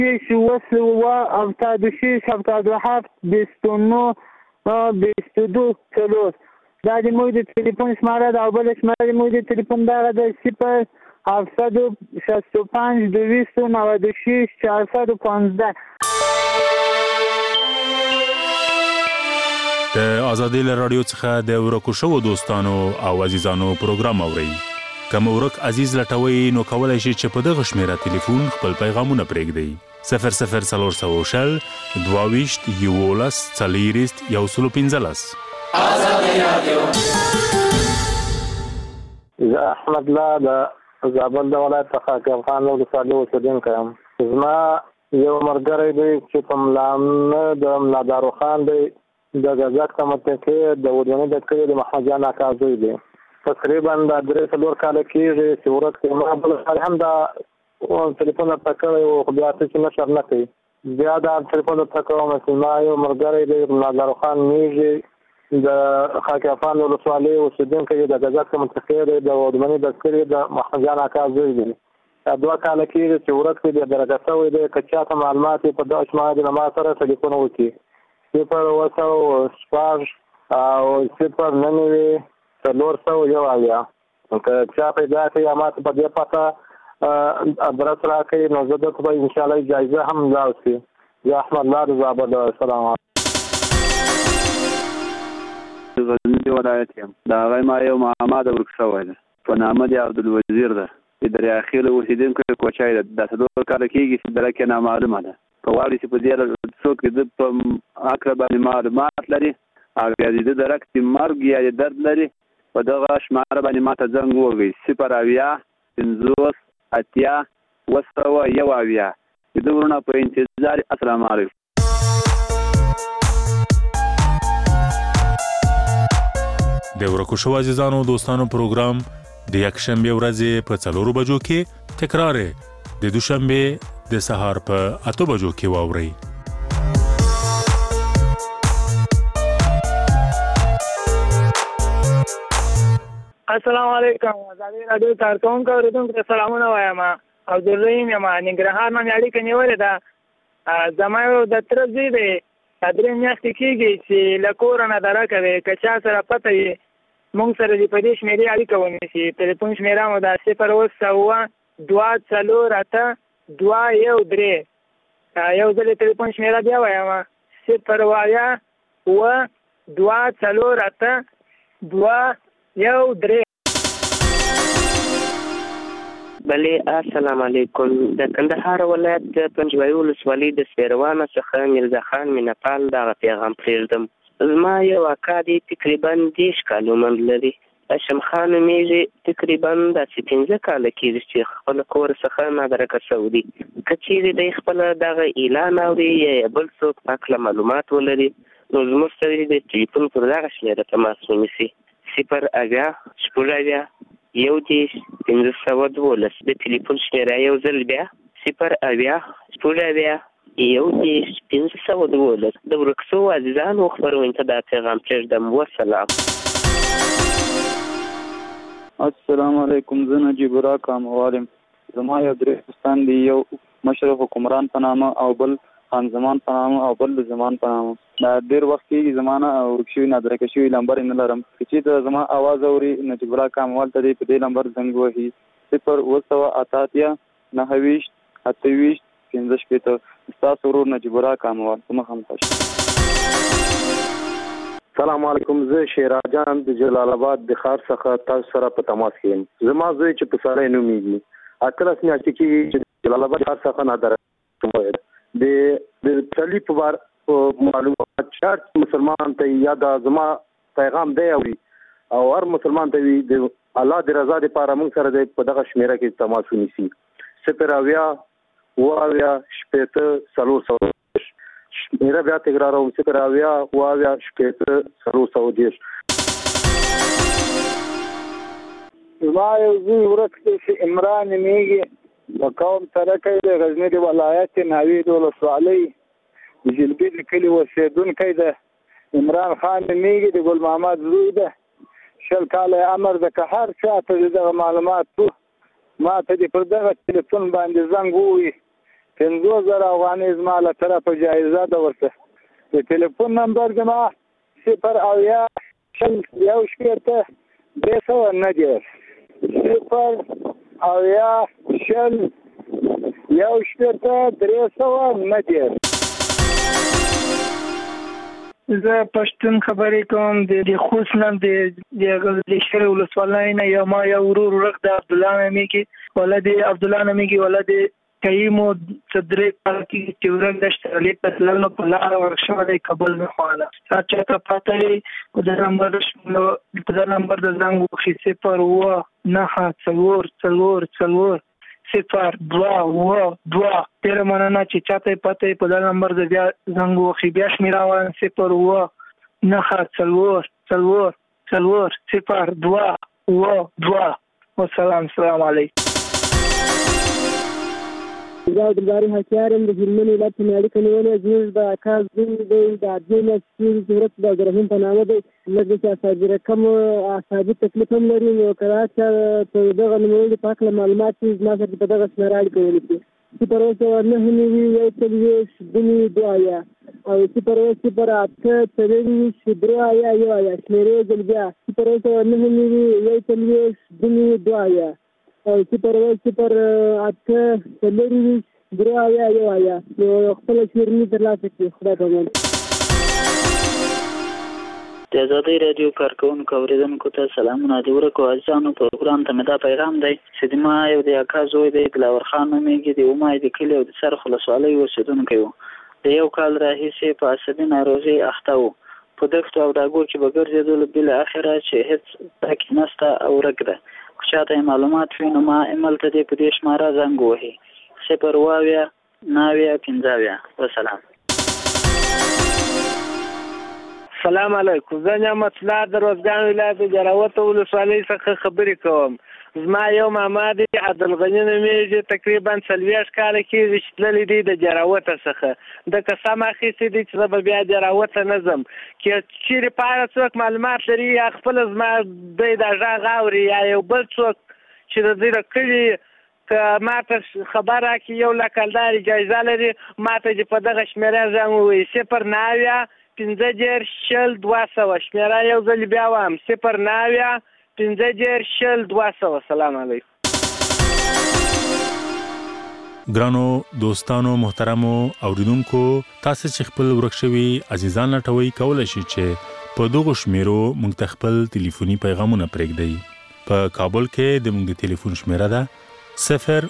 دا د موږ د تلیفون شماره ده او بل شماره د موږ د تلیفون دغه د 0765 296 415. د آزادۍ له رادیو څخه د ورکو شوو دوستانو او عزیزانو پروګرام اورئ. که مو ورک عزیز لټوئ نو کولی شئ چې په دغه شمیره تلیفون خپل پیغامونه پرېږدئ. 00320 22 11 115. آزادۍ رادیو. زه احمد الله د زابل د ولایت څخه افغان ولسوالۍ اوسېدونکی یم. زما یو ملګری دی چې په ملامه د ملادارو خان دی د غزاک تمتکې د ودونې د کړي د محمد جان اکا زوی دی. تقریبا د 3 کال کېږي چې ورک ما بل هم دا ټلیفون ته کړی او خو بیا څه نشر نه کوي. بیا دا ټلیفون ته کوم چې ما یو ملګری دی ملادارو خان میږي د خاک افغان ولسوالۍ اوسېدونکی د غزاک تمتکې د ودونې د کړي د محمد جان اکا زوی دی. 2 کال کېږي چې ورک دی د درجه شوی دی که چاته معلومات په دغه شماره د ما سره ټلیفون وکړي 0 او 0 401 که چا پیدا کړي یا ماته په دې پته ادرس راکړي نو زه درته به انشاءالله جایزه هم راوړي. زه احمد الله د زابل. السلام علیکم. غزنی ولایت یم. د هغه ما یو محمد ورک شوی دی په نامه د عبدالوزیر ده چې د ریاخیل اوسېدونکی کوچی ده. دا 4 کاله کېږي چې درک یې نامعلومه ده. که غواړي چې په دې څوک د په هکله باندې معلومات لري او یا د درک د مرګ یا د درد لري په دغه شماره باندې ماته زنګ ووهئ 0 د ورونه په انتظار. السلام علیکم. د ورکو شوو عزیزانو دوستانو پروګرام د یکشنبه ورځې په 4 بجو کې تکرار د دوشنبه د سهار په 8 بجو کې واورئ. السلام علیکم. آزادۍ رادیو کارکونکو اوریدونکو ته سلامونه وایم. عبدالرحیم یم. ننګرهار نه مې اړیکه نیولې ده. زما یو د تره زوی دی 3 میاشتې کېږي چې له کوره نه درکه دی. که چا سره پته وي موږ سره دې په دې شمېرې اړیکه ونیسي. ټلیفون شمېره مو ده 0 248 213. یو ځل ټلیفون شمېره بیا وایم 0 248 213. بله السلام علیکم. د کندهار ولایت د پنجوایي ولسوالۍ د سیروانه څخه میرزا خان مینهپال دغه پیغام پرېږدم. زما یو اکا دی تقریبا 10 کال عمر لري. هاشم خان نومیږي. تقریبا داسې 15 کاله کېږي چې خپل کور څخه نادرکه شوی دی. که چیرې دی خپله دغه اعلان اوري یا بل څوک په هکله معلومات ولري نو زموږ سره د ټلیفون پر دغه شمېره تماس ونیسي 0 0 11 512. د ټلیفون شمېره یو ځل بیا 0 11 512. د ورک شوو عزیزانو خپرونې ته دا پیغام پرېږدم. والسلام. السلام علیکم. زه نجیب الله کاموالم. زما یو 3 دوستان دي. یو مشرف حکمران په نامه او بل خان زمان په نامه او بل زمان په نامه. دا ډېر وخت کېږي زمانه ورک شوي نادرکه شوي نمبر یې نه لرم. که چېرته زما اواز اوري نجیب الله کاموال ته دی په دې نمبر زنګ وهي 0 9 28 15. ستاسو ورور نجیب الله کاموال. په مخه مو ښه. سلام علیکم. زه شیراجان د جلال آباد د ښار څخه تاسو سره په تماس کې یم. زما زوی چې پسرلی نومیږي 18 میاشتې کېږي چې جلال آباد ښار څخه نادرکه شوی دی. د پسرلي په باره معلومات چارت مسلمان ته یا د زما پیغام دی اوري او هر مسلمان ته وي د الله د رضا لپاره موږ سره په دغه شمېره کې تماس ونیسي 0 شمېره بیا تکراروم 0 زما یو زوی ورک دی چې عمران نومیږي. د قوم سرکی دی. غزني د ولایت ناوید ولسوالۍ د جلبي د کلي اوسېدونکی دی. عمران خان نومیږي. د ګل محمد زوی دی. 20 کاله عمر ده. که هر چا ته دغه معلومات ما ته دې پر دغه تلیفون باندې زنګ ووهي 50,000 افغانۍ زما له طرفه جایزه ده ورته. د ټلیفون نمبر زما 080-390. زه پښتون خبرې کوم د خوست نن د شهر ولسوالۍ نه یو ما یو ورور ورک د عبدالله نمیږي ولد عبدالله نمیږي ولد کایمو صدرې پاکي چې ورک د شترلې په لږه په لار ورښه د کابل نه خواله چې ته پاتې د نمبر د زنګ وخی 0 0 تیر مننه چې چاته پته په دا نمبر د بیا زنګ وخی بیا شمیراوان 0 والسلام علیکم. زه عبدالباري حکیارم د هلمند ولایت نه اړیکه نیولې زموږ د اکا زوی دی د ادینه صورت د عبدالرحیم په نامه دی لږ چې اصابي رقم اعصابي تکلیف هم لري نو که راشه په دغه نوموړي په هکله معلومات چې زما سره په دغه شمېره اړیکه ولیکي 0 او 0 شمېرې ځل بیا 0 او 0 نو خپل شیرني ترلاسه کړي. خدای پامان. د آزادۍ رادیو کارکوونکو اورېدونکو ته سلامونه دي ورکو عزیزانو. پروګرام ته مې دا پیغام دی چې د ما یو د اکا زوی دی دلاور خان نومیږي د اومای د کلي او د څرخ ولسوالۍ اوسېدونکی و. د یو کال راهیسې په عصبي ناروغۍ اخته و. په دښتو او ډاګو کې به ګرځېدلو بالاخره چې هېڅ پکې نشته او ورک ده. که چاته یې معلومات وي نو ما هملته دی په دې شماره زنګ ووهي 0 وسلام. سلام علیکم. زه نعمت الله د روزګان ولایت د جراوت ولسوالۍ څخه خبرې کوم. زما یو ماما دی عبدالغني نومیږي تقریبا 40 کاله کېږي چې تللی دی د جراوت څخه د قسم اخیستی دی چې زه به بیا جراوت نه ځم. که چیرې په اړه څوک معلومات لري یا خپل زما دی د غږ اوري یا یو بل څوک چې د دې د کلي که ماته خبر راکړي 1 لک کلداري جایزه لري ماته چې په دغه شمېره زنګ ووایي 0 شمېره یو ځل بیا وایم 0 سلام علیکم. ګرانو دوستانو محترمو اوریدونکو تاسو چې خپل ورک شوي عزیزان لټوي کولای شئ چې په دغه شمیرو موږ ته خپل ټلیفوني پیغامونه پرېږدئ. په کابل کې د موږ د ټلیفون شمیره ده 0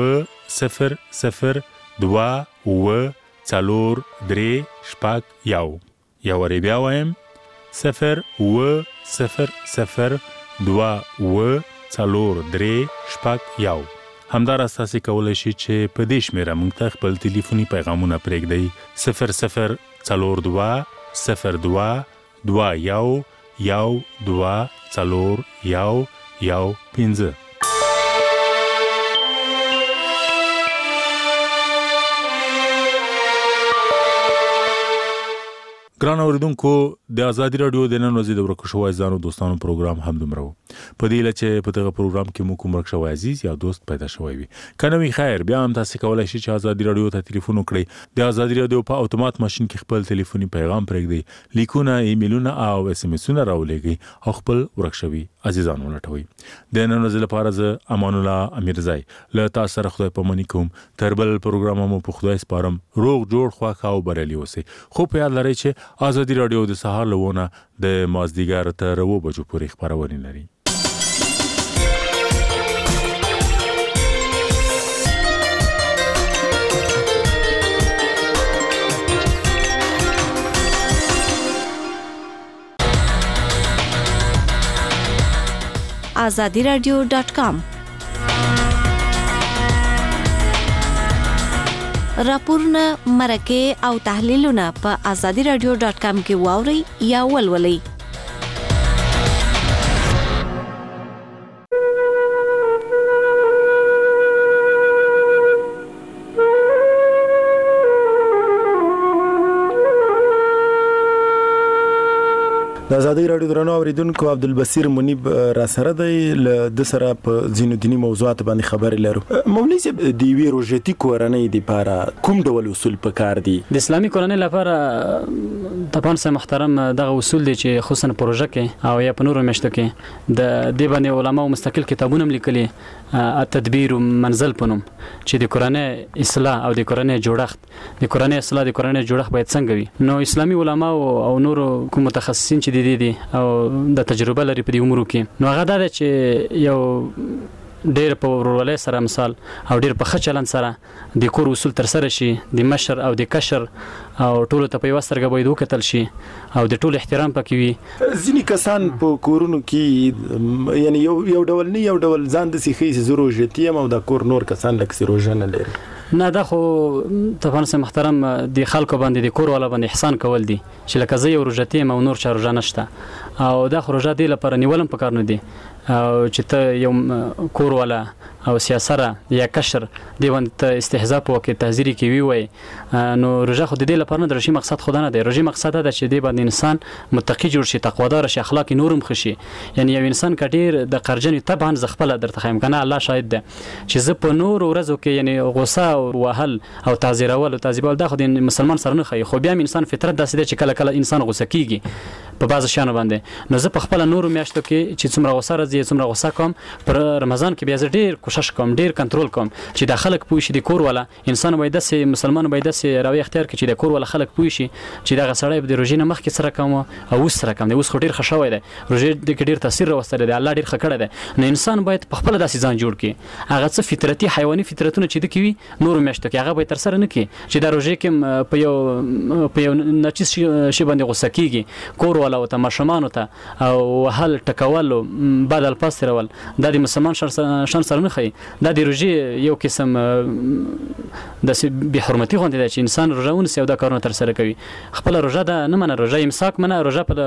یا وری بیا وایم 0 همدار اساسي کولای شي چې په دې شمیره موږ ته خپل ټلیفوني پیغامونه پرېږدئ 0022122 ګران اوریدونکو د آزادي رادیو د نن ورځې د ورکو شوی ځانو دوستانو پروګرام هم دومره و. په دې لچې په دغه پروګرام کې مو کوم ورک شوی عزیز یا دوست پیدا شوی وي کنه وی خیر بیا هم تاسو کولای شئ چې آزادي رادیو ته ټلیفون وکړئ. د آزادي رادیو په اتومات ماشين کې خپل ټلیفوني پیغام پرېږدئ، لیکونه ایمیلونه او اس ام اسونه راولېږئ او خپل ورک شوی عزیزانو لټوي. د نن ورځې لپاره زه امان الله امیرزای له تاسو سره خدای پامنی کوم. تربل پروګرام مو په خدای سپارم. روغ جوړ خواخا او بریالي اوسئ. خو په یاد لرئ چې آزادي رادیو د سهار لونه د مازدیګر تر 2 بجو پورې خبرونه لري. azadiradio.com راپورونه مرکه او تحلیلونه په azadiradio.com کې واوري یا ولولئ. د ازادي رادیو درنو اوریدونکو عبدالبصیر منیب را سره دی د سره په ځینو دینی موضوعات باندې خبرې لرو. مولوي صاحب د وی روژتي کورنۍ لپاره کوم ډول اصول پکار دي؟ د اسلامي کورنۍ لپاره طبعا سه محترم دغه اصول دي چې خصوصا پروژه کې او یا په نورو میاشتو کې د دې باندې علماو مستقل کتابونه لیکلي التدبیر منزل پنوم چې د کورنۍ اصلاح او د کورنۍ جوړښت د کورنۍ اصلاح د کورنۍ جوړښت باید څنګه وي. نو اسلامي علماو او نورو کوم متخصصین چې دي او د تجربه لري په دې امور کې، نو هغه دا چې یو ډېر په ورولۍ سره مثال او ډېر په ښه چلند سره د کور اصول تر سره شي، د مشر او د کشر او ټولو ته په یوه سترګه باید وکتل شي او د ټولو احترام پکې وي. ځینې کسان په کورونو کې یعنی یو ډول نه یو ډول ځان داسې ښیي چې زه روژتي یم او د کور نور کسان لکه روژه نه لري. نه دا خو طبعا سه محترم د خلکو باندې د کور والا باندې احسان کول دي چې لکه زه یو روژتي یم او نور چا روژه نشته او دا خو روژه دی لپاره نیولم پکار نه دي او چې ته یو کور والا او سیاسره یا کشر دی باندې ته استهزاء وکړي تحذيري کوي وای نو روژه خو د دې لپاره نه د روژې مقصد خو نه دی. روژې مقصد دا چې دی باندې انسان متقی جوړ شي، تقوادار شي، اخلاق نورم خشي. یعنی یو انسان کډیر د قرجن طبعا زغفله درته خایم کنه الله شاهد ده چې زه په نور ورځو کې یعنی غوسه او وهل او تعذيرول او تعذيبول دا خو د مسلمان سره نه خي، خو بیا انسان فطرت داسې دی چې کله کله انسان غوسه کیږي په بعض شیانو باندې. نو زه په خپل نور میاشتو کې چې څومره غوسه راځي څومره غوسه کوم پر رمضان کې بیا زه ډیر کوشش کوم ډیر کنټرول کوم چې د خلک پوه شي د کور والا انسان باید د مسلمان باید د راوي اختیار کړي چې د کور والا خلک پوه شي چې دا غسړی د روژې نه مخکې سره کوم او اوس سره کوم. اوس خو ډیر خښوي دی روژې د ډیر تاثیر راوستل دی، الله ډیر خکړه دی. نو انسان باید په خپل داسې ځان جوړ کړي هغه څه فطرتي حیواني فطرتونه چې د کوي نور میاشتو کې هغه به تر سره نه کړي چې د روژې کې په یو نچس شی باندې غوسه کیږي کور والا او ماشومان ته او وهل ټکول بعد الفاظ ترول دا د مسلمان شان سره نه خي. دا د روژې یو قسم د بی حرمتي غونډه ده چې انسان روژه ونیسي او دا کارونه تر سره کوي. خپل روژه ده نه منه، روژه امساک منه، روژه په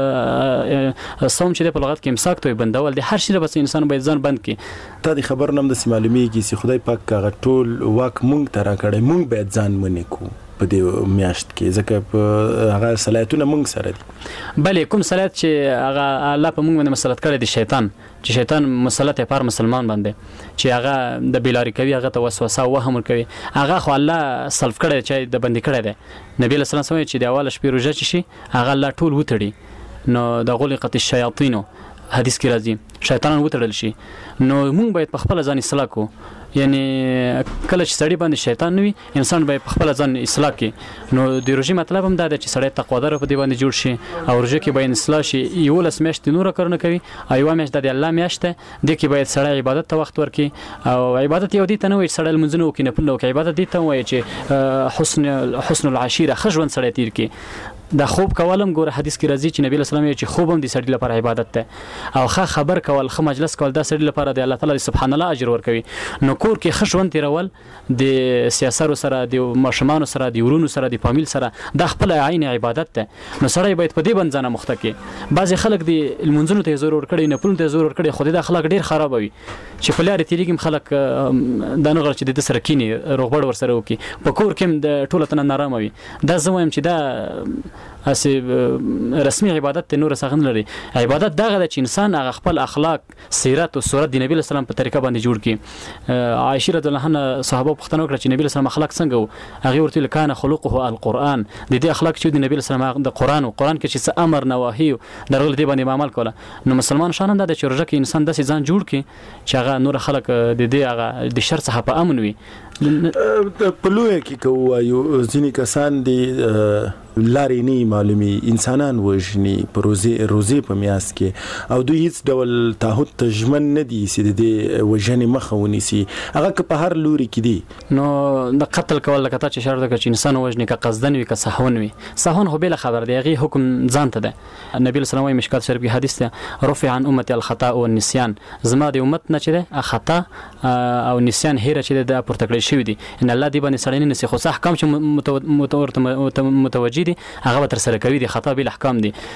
صوم چې په لغت کې امساک ته بندول دي. هر شي بس انسان باید ځان بند کړي. تا د خبر نم د معلومیږي چې خدای پاک هغه ټول واک مونږ ته راکړی، مونږ باید ځان منې کو په دې میاشت کې ځکه په هغه صلاحیتونه مونږ سره دي. بلې کوم صلاحیت چې هغه الله په مونږ باندې مسلط کړی دی شیطان چې شیطان مسلط پر مسلمان باندې چې هغه د بیلاری کوي، هغه ته وسوسه او وهم کوي، هغه خو الله سلف کړی چې د بندي کړی دی. نبی له سلام چې د اول شپې روژه چې شي هغه الله ټول وتړي نو د غلقت الشیاطین حدیث کې راځي شیطانان وتړل شي. نو مونږ باید په خپل ځان اصلاح کو، یعنی کله چې سړی باندې شیطان نوي انسان به په خپل ځان اصلاح کړي. نو د روژې مطلب هم دا دی چې سړی تقوادار په دې باندې جوړ شي او روژه کې باید اصلاح شي. 11 میاشتې نور کارونه کوي او یو میاشت د الله میاشت ده د کې باید سړی عبادت ته وخت ورکړي او عبادت یو دي ته نه وي سړی لمونځونه وکړي نه پله وکړي، عبادت دي ته وایي چې حسن العشیره ښه ژوند سړی تیر کړي. دا خوب کولم ګوره حدیث کې راځي چې نبی له سلام چې خوب هم د سړي لپاره عبادت ده او ښه خبر کول ښه مجلس کول دا سړي لپاره د الله تعالی سبحان الله اجر ورکوي. نو کور کې ښه ژوند تیرول د سیاسرو سره د ماشومانو سره د ورونو سره د فامیل سره دا خپل عین عبادت ده. نو سړی باید په دې باندې ځان مخته کړي. بعضې خلک د لمونځونو ته زور ورکړي نه پلونو ته زور ورکړي خو د اخلاق ډېر خراب وي چې په لارې تېرېږي خلک دا نه غواړي چې د ده سره کیني روغبړ ورسره وکړي په کور کې هم د ټوله تنه نارامه وي. دا زه وایم چې دا رسمي عبادت ته نور څنګه لري. عبادت دغه د انسان هغه خپل اخلاق سیرت او صورت د نبی اسلام په طریقه باندې جوړ کړي. عائشه رضی الله عنها صحابه پوښتنه وکړه چې نبی اسلام اخلاق څنګه وو؟ هغه ورته لکان خلقه القرآن د دې اخلاق چې د نبی اسلام د قرآن کې چې امر نواهی درغله دی باندې عمل کوله. نو مسلمان شان دا د چورجه کې انسان داسې ځان جوړ کړي چې هغه نور خلک د دې هغه د شر څخه په امن وي. په لوی کې کوایو ځینې کسان دي لارې نه معلومي انسانان وژني په روزي په میاشت کې او دوی هیڅ ډول تعهد ته ژمن نه دي چې د وژنې مخه ونیسي. هغه که په هر لوري کې دي نو د قتل کول لکه تا چې اشاره ده چې انسان وژني که قصدن وي که سهون وي. سهون خو بله خبر دی، هغې حکم ځان ته ده. نبی صلی الله علیه مشکات شریف کې حدیث ده رفع عن امتي الخطا والنسيان، زما د امت نه چې ده خطا او نسيان هیره چې ده پورته کړی شوي دي. ان الله دې باندې سړی نه نسي خو احکام چې متوجه دي هغه تر سره کوي دي خطا بل احکام دي.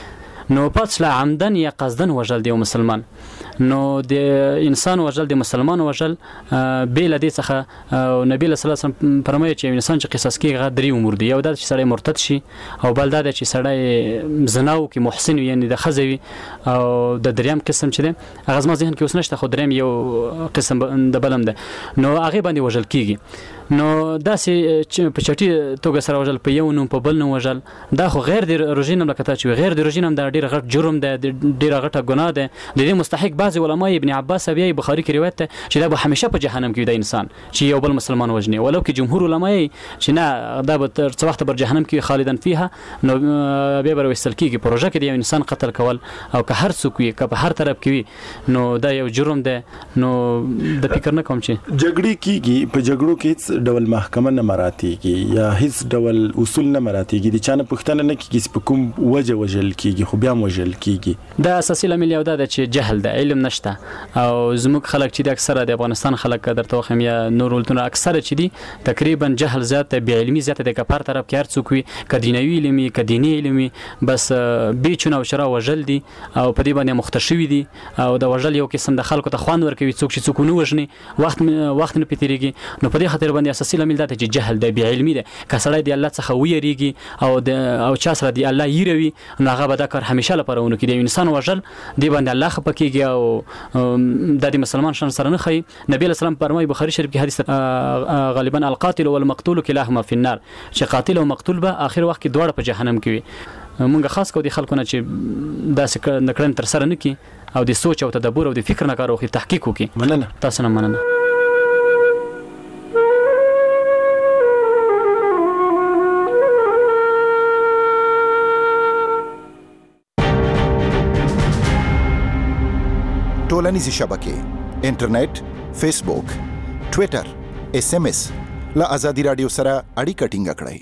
نو پاتې لا عمدن یا قصدن وژل دی مسلمان. نو د انسان وژل د مسلمان وژل بیل دې څخه نبی صلی الله علیه وسلم فرمایي چې انسان چې قصاص کیږي درې امور دي. یو دا چې سړی مرتد شي او بل دا چې سړی زناو کې محسن یعنی د خزوي او د دریم قسم چې دی هغه زما ذهن کې اوس نشته خو دریم یو قسم د بلم ده نو هغه باندې وژل کیږي. نو داسې چې په چټي توګه سره وژل په یو نوم په بل نوم وژل دا خو غیر د روژینم لکه چې غیر د روژینم دا ډیر غټ جرم ده ډیر غټه ګناه ده. د دې مستحق بعض علما ابن عباس او بخاری کې روایت ده چې دا به همیشه په جهنم کې وي د انسان چې یو بل مسلمان وژني ولو کې جمهور علما چې نه دا به تر څو وخت پر جهنم کې خالدن فيها نو به بر وستل کېږي. پروژه کې د یو انسان قتل کول او که هر څوک وي که په هر طرف کې وي نو دا یو جرم ده. نو د فکر نه کوم چې جګړې کیږي په جګړو کې هیڅ ډول محکمه نه مراتيږي یا هیڅ ډول اصول نه مراتيږي د چانه پښتنه نه کیږي په کوم وجه وجل کیږي خو بیا وجل کیږي. دا اساسي لامل یو ده چې جهل ده علم نشته او زموږ خلک چې د اکثره د افغانستان خلک درته واخم یا نور ولتونه اکثره چې دي تقریبا جهل زیات بی علمي زیات د کفار طرف کې هر څوک وي کدینوي علمي کدینی علمي بس بیچونه او شرا وجل دي او په دې باندې مختشوي دي او د وجل یو قسم د خلکو ته خوان ورکوي څوک چې څوک نو وژني وخت نه پیتریږي. نو په دې خاطر باندې اساسي لامل ده چې جهل ده بی علمي ده. کسړی دی الله څخه ویریږي او چا سره دی الله یروي نو هغه به دا کار همیشه لپاره ونه کړي. انسان وژل دی باندې الله خپکیږي او د مسلمان شان سره نه خي. نبی له سلام فرمایي بخاری شریف کې حدیث غالبا القاتل والمقتول كلاهما في النار چې قاتل او مقتول به اخر وخت کې دواړه په جهنم کې وي. مونږ خاص کو دي خلکونه چې داسې نکړن تر سره نه کی او د سوچ او تدبر او د فکر نه کار او تحقیق وکي. مننه تاسو نه مننه. ټولنیزې شبکې انټرنیټ فیسبوک ټویټر SMS له آزادي رادیو سره اړیکه ټینګه کړئ.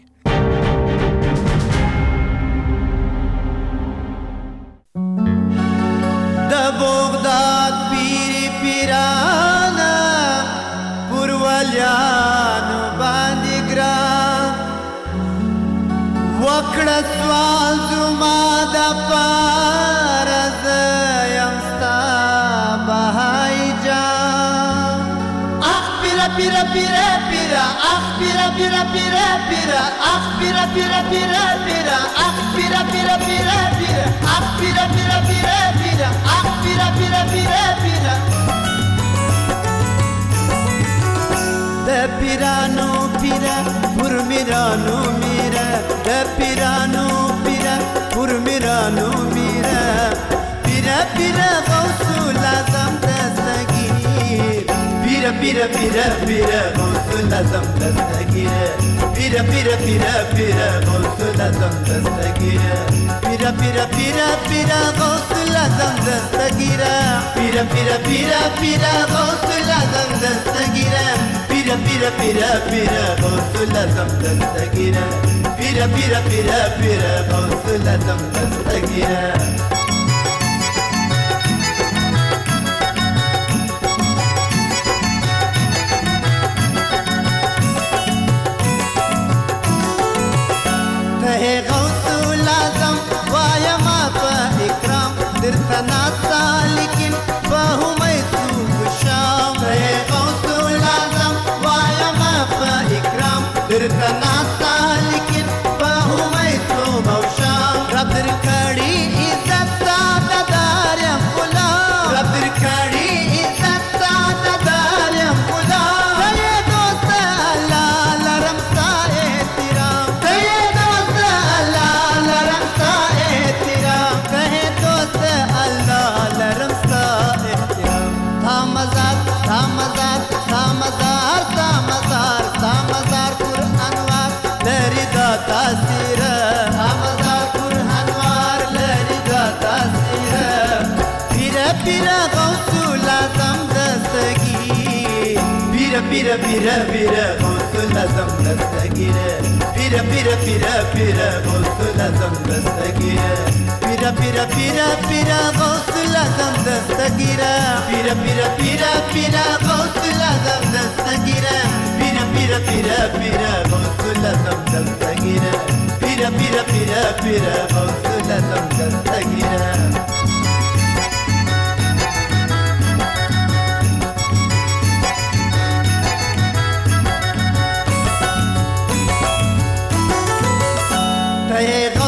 د بغداد پیری پیرانا پروالیانو باندې ګران وکړه سوال زما د پارز یمستا بهای جان اخ پیرا پیرا پیرا پیرا اخ پیرا پیرا پیرا پیرا اخ پیرا پیرا پیرا پیرا اخ پیرا پیرا پیرا پیرا اخ پیرا پیرا پیرا پیرا اخ پیرا پیرا پیرا پیرا د پیرانو پیرا پر میرانو میرا د پیرانو پیرا پر میرانو میرا پیرا پیرا غوث لازم دستگیر پیرا پیرا پیرا پیرا غوث لازم دستگیر پیرا پیرا پیرا پیرا غوث لازم دستگیر پیرا پیرا پیرا پیرا غوث لازم دستگیر پیرا پیرا پیرا پیرا غوث لازم دستگیر پیرا پیرا پیرا پیرا غوث لازم دستگیر پیرا پیرا پیرا پیرا غوث لازم دستگیر درتناسا لیکن باهمه سوق شام غوث العظم وایا ما په اکرام درتناسا لیکن باهمه سوق شام رب درکړي عزت ساده دارم غلام رب درکړي عزت ساده دارم غلام ته دوست الله لرم سا احترام ته دوست الله لرم سا احترام ته دوست Allah laram sa ihtiram tamazar tamazar tamazar tamazar tamazar Quran war leri da tasir tamazar Quran war leri da tasir pira pira gausul azam dastagir pira pira pira pira gausul azam dastagir pira pira pira pira gausul azam dastagir pira pira pira pira gausul azam dastagir pira pira pira pira gausul azam dastagir pira pira pira pira gausul azam dastagir pira pira pira pira gausul azam dastagir رہے